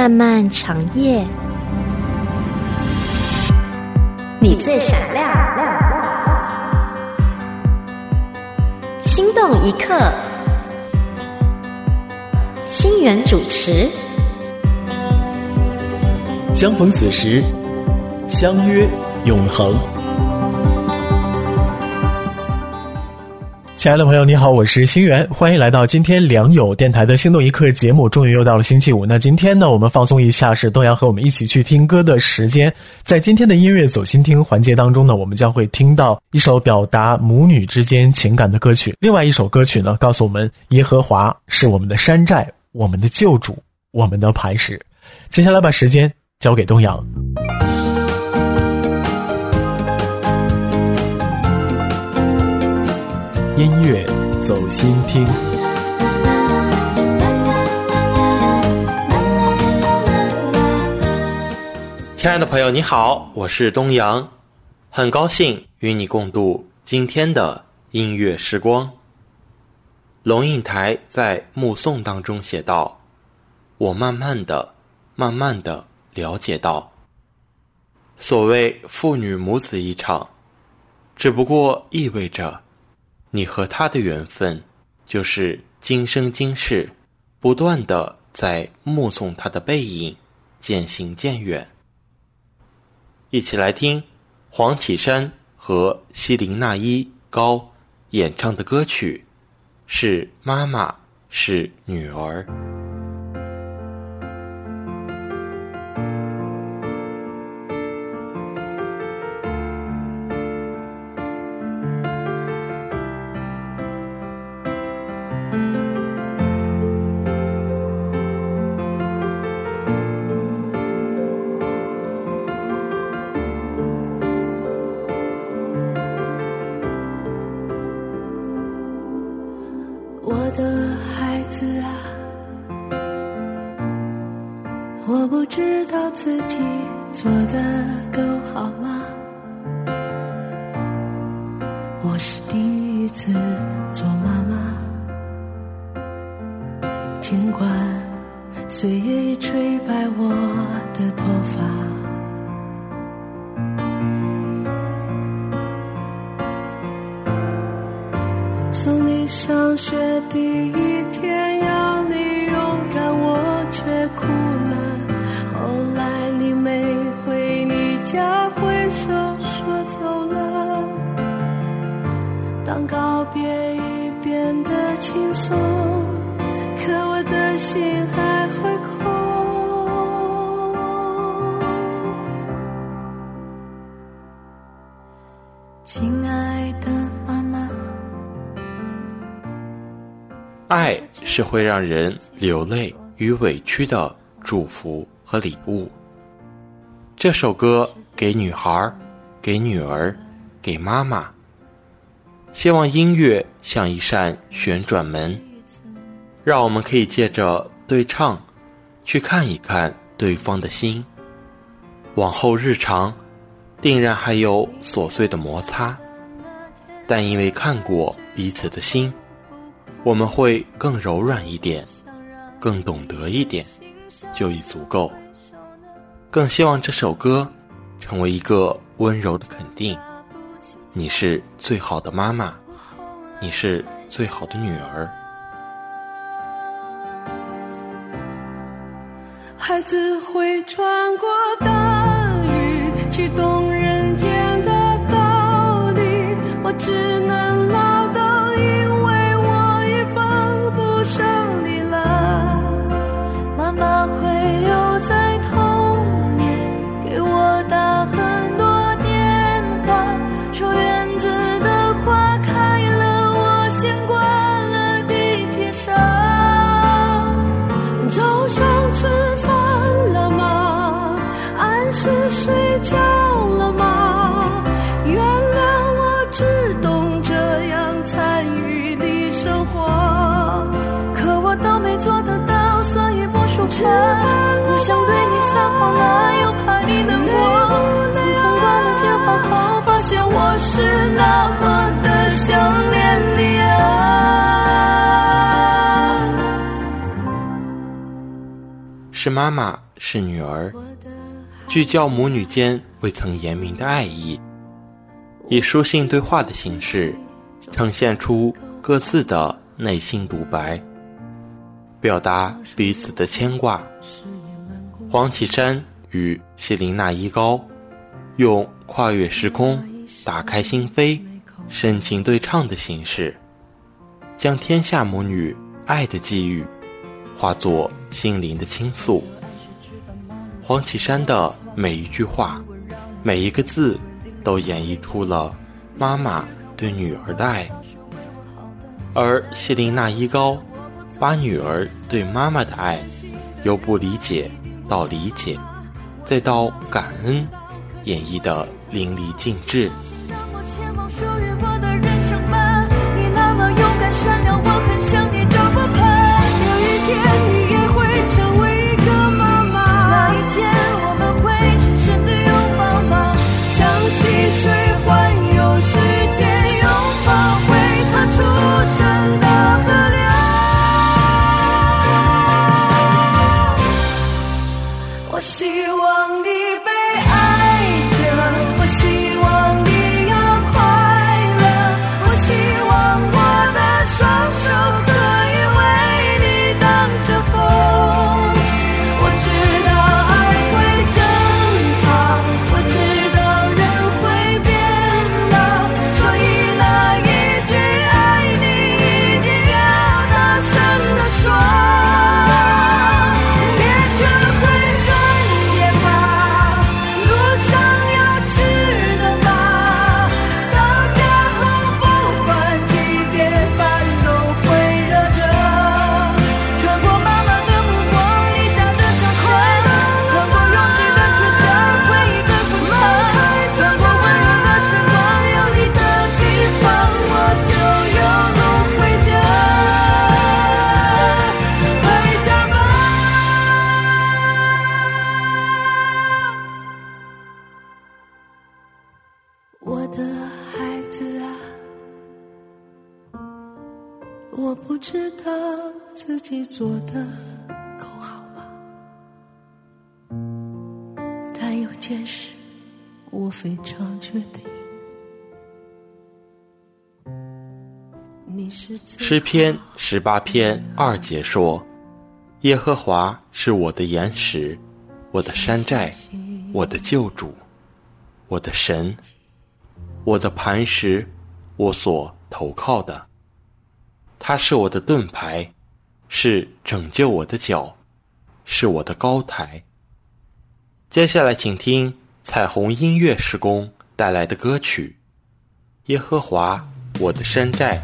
漫漫长夜，你最闪亮，心动一刻，心源主持。 相逢此时，相约永恒。亲爱的朋友你好，我是心源，欢迎来到今天良友电台的心动一刻节目。终于又到了星期五，那今天呢，我们放松一下，是东阳和我们一起去听歌的时间。在今天的音乐走心听环节当中呢，我们将会听到一首表达母女之间情感的歌曲，另外一首歌曲呢，告诉我们耶和华是我们的山寨，我们的救主，我们的磐石。接下来把时间交给东阳。音乐走心听。 亲爱的朋友你好，我是东阳，很高兴与你共度今天的音乐时光。龙应台在目送当中写道，我慢慢的了解到，所谓父女母子一场，只不过意味着你和他的缘分就是今生今世不断的在目送他的背影渐行渐远。一起来听黄绮珊和希林娜依高演唱的歌曲，是妈妈是女儿。 我的孩子啊，我不知道自己做得够好吗？我是第一次做妈妈，尽管岁月已吹白我的头发，送你上学第一天，要你勇敢，我却哭了。后来你没回你家，挥手说走了。当告别已变得轻松，可我的心还会空。亲爱的妈妈， 爱是会让人流泪与委屈的祝福和礼物。这首歌给女孩，给女儿，给妈妈。希望音乐像一扇旋转门，让我们可以借着对唱去看一看对方的心。往后日常定然还有琐碎的摩擦，但因为看过彼此的心，我们会更柔软一点，更懂得一点，就已足够。更希望这首歌成为一个温柔的肯定，你是最好的妈妈，你是最好的女儿。 孩子会穿过大雨，去懂人间的道理，我只能唠叨，因为我已帮不上你了。妈妈会留在童年，给我打很多电话，说园子的花开了，我先关了地铁上。早上吃饭了吗？按时睡觉了吗？原谅我只懂这样参与你生活，可我都没做得到，所以不说话。不想对你撒谎了，又怕你难过。匆匆挂了电话后，发现我是那么的想念你啊。 是妈妈是女儿，聚焦母女间未曾言明的爱意，以书信对话的形式呈现出各自的内心独白，表达彼此的牵挂。黄绮珊与谢琳娜依高用跨越时空、打开心扉、深情对唱的形式，将天下母女爱的际遇化作心灵的倾诉。黄绮珊的每一句话、每一个字都演绎出了妈妈对女儿的爱，而谢琳娜依高把女儿对妈妈的爱由不理解到理解，再到感恩，演绎得淋漓尽致。 让我前往属于我的人生吧，你那么勇敢善良，我很想你就不怕，有一天你也会成为一个妈妈，那一天我们会深深地拥抱吗？像溪水环游世界，拥抱会它出生的河流。我希望你被爱着，我希望你要快乐，我希望我的双手可以为你挡着风。我知道爱会正常，我知道人会变老，所以那一句爱你一定要大声地说。列车会转也罢，路上要吃的吧，到家后不管几点饭都会热着，穿过妈妈的目光，你家的小巷，穿过拥挤的车厢，回忆的滚烫，穿过温柔的时光，有你的地方我就有路回家，回家吧。我的孩子啊，我不知道自己做的够好吗？但有件事我非常确定，你是最诗篇18篇2节说，耶和华是我的岩石，我的山寨，我的救主，我的神，我的磐石，我所投靠的。他是我的盾牌，是拯救我的脚，是我的高台。接下来请听彩虹音乐事工带来的歌曲《耶和华我的山寨》。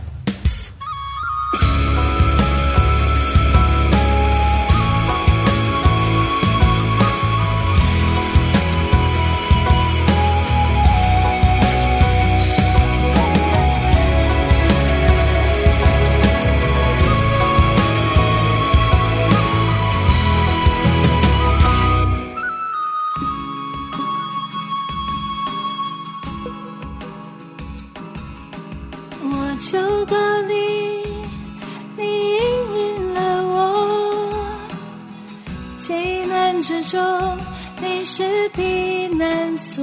我求告你，你应允了我，急难之中你是避难所，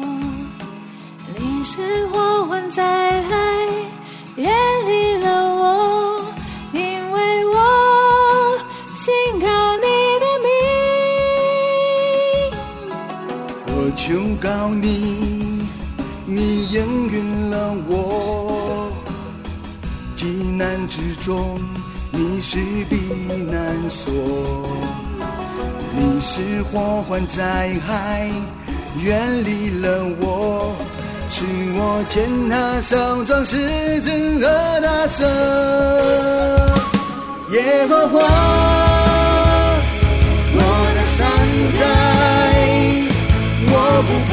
你是祸患灾害远离了我，因为我信靠你的名。 我求告你，你应允了我，急难之中你是避难所，你是祸患灾害远离了我，使我践踏少壮狮子和大蛇。耶和华我的山寨，我不怕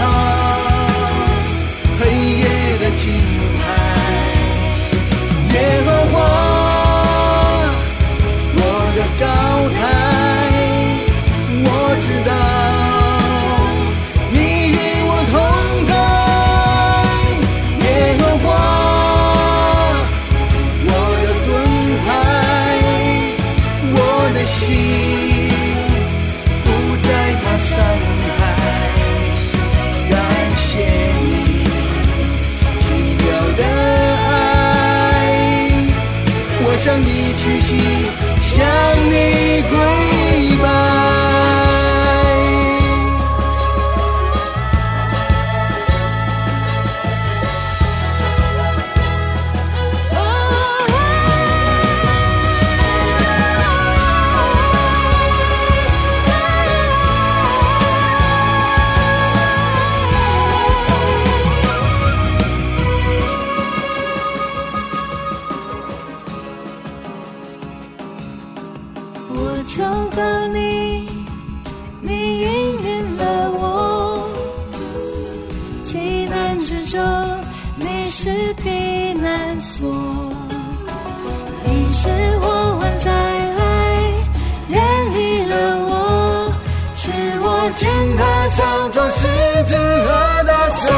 黑夜的惊骇。耶和华我的高台，我知道你与我同在。耶和华我的盾牌，我的心不再向你屈膝，向你跪拜。 我求告你，你应允了我。急难之中，你是避难所。你是祸患灾害，远离了我，使我践踏上众狮子和大蛇。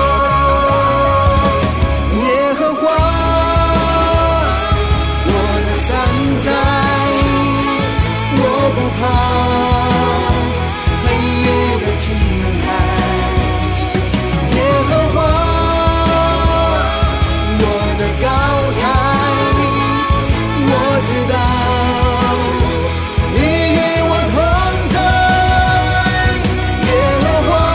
耶和华，我的山寨。我不怕黑夜的惊骇，耶和华，我的高台，我知道你与我同在，耶和华，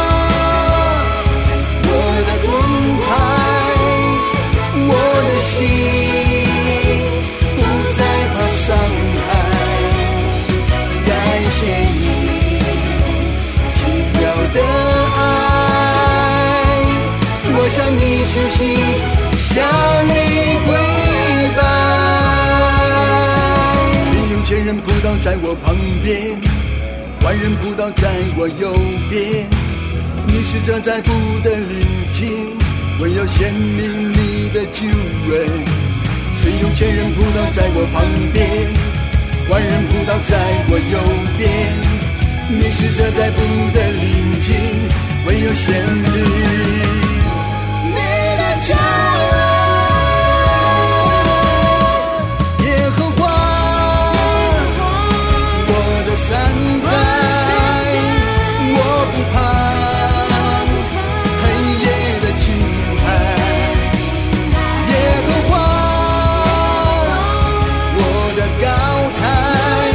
我的盾牌，我的心不再怕伤害。感谢你奇妙的爱，我向你屈膝，向你跪拜。虽有千人扑倒在我旁边，万人扑倒在我右边，你使者在不得临近，唯有显明你的救恩。虽有千人扑倒在我旁边，万人扑倒在我右边，你使者在不得临近，唯有显明你的救恩。耶和华，我的山寨，我不怕黑夜的惊骇，耶和华，我的高台。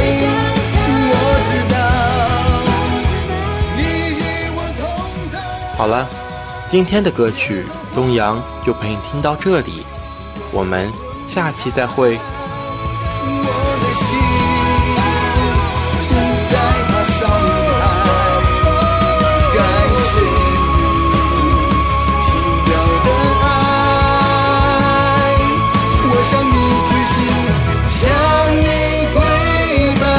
好了，今天的歌曲东阳就陪你听到这里，我们下期再会。 我的心不再怕伤害，感谢你奇妙的爱，我向你屈膝，向你跪拜。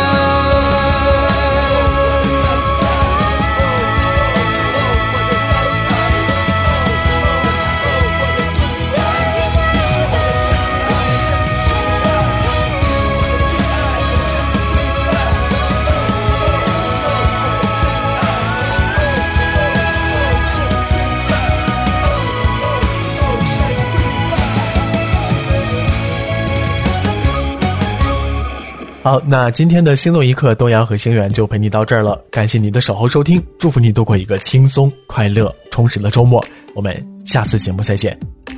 好，那今天的星动一刻，东阳和星源就陪你到这儿了。感谢你的守候收听，祝福你度过一个轻松、快乐、充实的周末。我们下次节目再见。